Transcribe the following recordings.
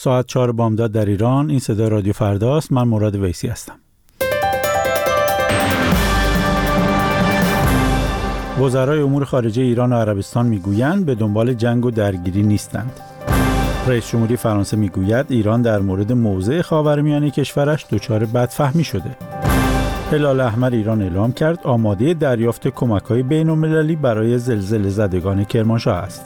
ساعت 4 بامداد در ایران. این صدای رادیو فرداست. من مراد ویسی هستم. وزرای امور خارجه ایران و عربستان میگویند به دنبال جنگ و درگیری نیستند. رئیس جمهوری فرانسه میگوید ایران در مورد موضع خاورمیانه کشورش دچار بدفهمی شده. هلال احمر ایران اعلام کرد آماده دریافت کمک‌های بین‌المللی برای زلزله زدگان کرمانشاه است.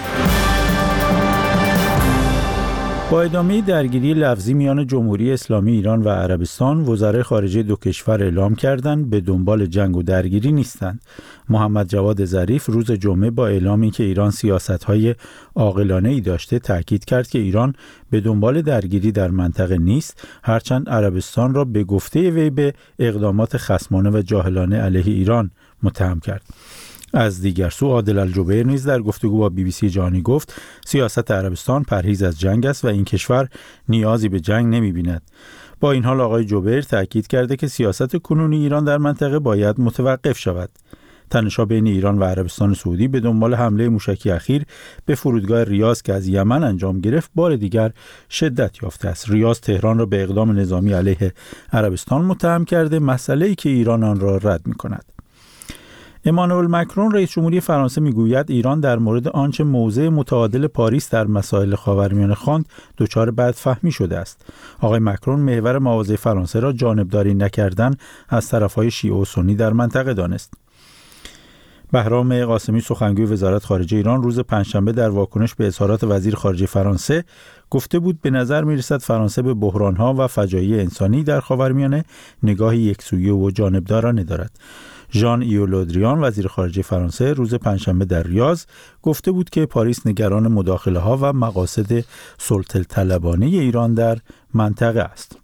با ادامه درگیری لفظی میان جمهوری اسلامی ایران و عربستان، وزرای خارجه دو کشور اعلام کردند به دنبال جنگ و درگیری نیستند. محمد جواد ظریف روز جمعه با اعلام اینکه ایران سیاست‌های عاقلانه‌ای داشته تاکید کرد که ایران به دنبال درگیری در منطقه نیست، هرچند عربستان را به گفته وی به اقدامات خصمانه و جاهلانه علیه ایران متهم کرد. از دیگر سو عادل الجبیر نیز در گفتگو با BBC جهانی گفت سیاست عربستان پرهیز از جنگ است و این کشور نیازی به جنگ نمی‌بیند. با این حال آقای جبیر تاکید کرده که سیاست کنونی ایران در منطقه باید متوقف شود. تنش‌ها بین ایران و عربستان سعودی به دنبال حمله موشکی اخیر به فرودگاه ریاض که از یمن انجام گرفت بار دیگر شدت یافته است. ریاض تهران را به اقدام نظامی علیه عربستان متهم کرده، مسئله‌ای که ایران آن را رد می‌کند. امانوئل مکرون رئیس جمهوری فرانسه میگوید ایران در مورد آنچه موضع متعادل پاریس در مسائل خاورمیانه خواند دچار بدفهمی شده است. آقای مکرون محور مواضع فرانسه را جانبداری نکردن از طرف‌های شیعه و سنی در منطقه دانست. بهرام قاسمی سخنگوی وزارت خارجه ایران روز پنجشنبه در واکنش به اظهارات وزیر خارجه فرانسه گفته بود به نظر می‌رسد فرانسه به بحران‌ها و فجایع انسانی در خاورمیانه نگاهی یکسویه و جانبدارانه دارد. ژان ایو لودریان وزیر خارجه فرانسه روز پنجشنبه در ریاض گفته بود که پاریس نگران مداخله‌ها و مقاصد سلطه‌طلبانه ایران در منطقه است.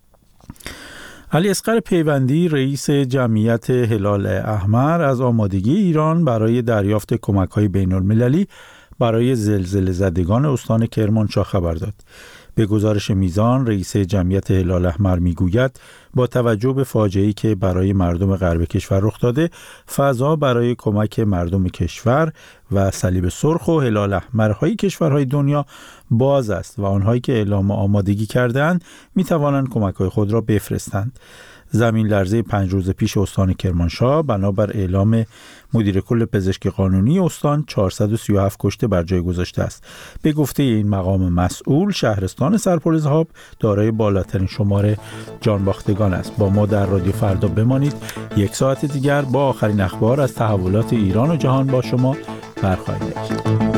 علی اصغر پیوندی رئیس جمعیت هلال احمر از آمادگی ایران برای دریافت کمک‌های بین‌المللی برای زلزله زدگان استان کرمانشاه خبر داد. به گزارش میزان رئیس جمعیت هلال احمر میگوید با توجه به فاجعه‌ای که برای مردم غرب کشور رخ داده، فضا برای کمک مردم کشور و صلیب سرخ و هلال احمرهای کشورهای دنیا باز است و آنهایی که اعلام آمادگی کرده‌اند می‌توانند کمک‌های خود را بفرستند. زمین لرزه 5 روز پیش استان کرمانشاه بنابر اعلام مدیر کل پزشکی قانونی استان 437 کشته بر جای گذاشته است. به گفته این مقام مسئول شهرستان سرپرزهاب دارای بالاترین شمار جانباختگان است. با ما در رادیو فردا بمانید. 1 ساعت دیگر با آخرین اخبار از تحولات ایران و جهان با شما برخواهیم گشت.